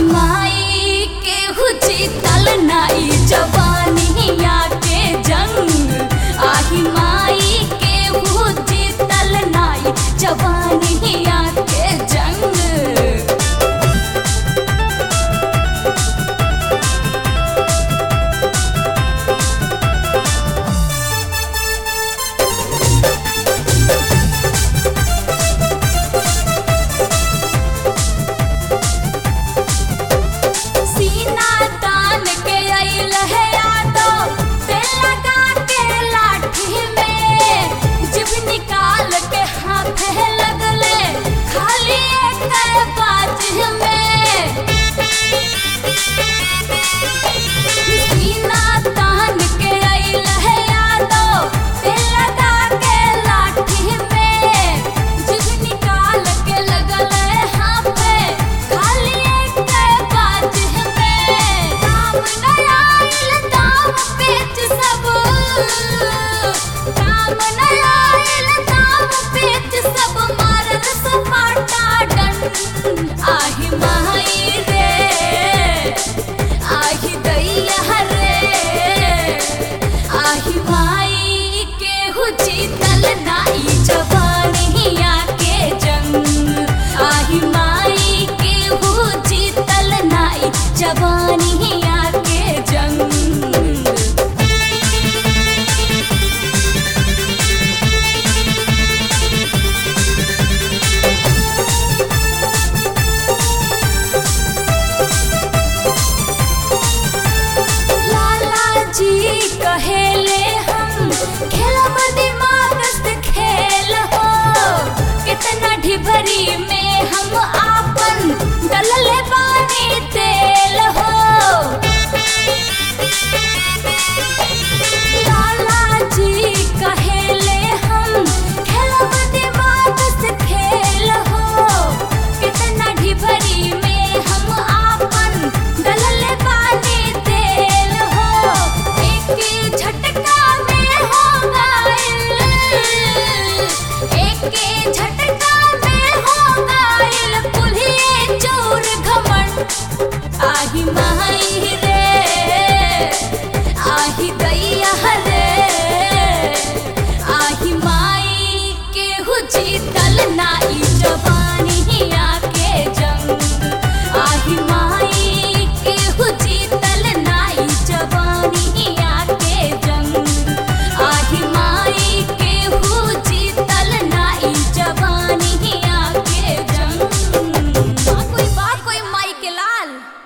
माई के हुची तल नाई जवानिया के जंग। आही माई के हुची तल नाई जवानिया के जंग। आही माई रे आही दैया रे आही माई के हुची तल नाई जवानिया के जंग। आही माई के हुची तल नाई जवानिया के जंग। जी कहेले हम खेलब दिमाग से खेल हो। कितना ढिभरी में हम आपन डलले बानी तेल हो। लाला जी कहेले हम खेलब दिमाग से खेल हो। कितना ढिभरी में हम आपन डलले बानी तेल हो। एक झटका में हो गाइल एक झटका में हो गाइल कुल्हिए चोर घमंड। आही माई रे आही दैया रे आही माई के हुची तल नाई जवान।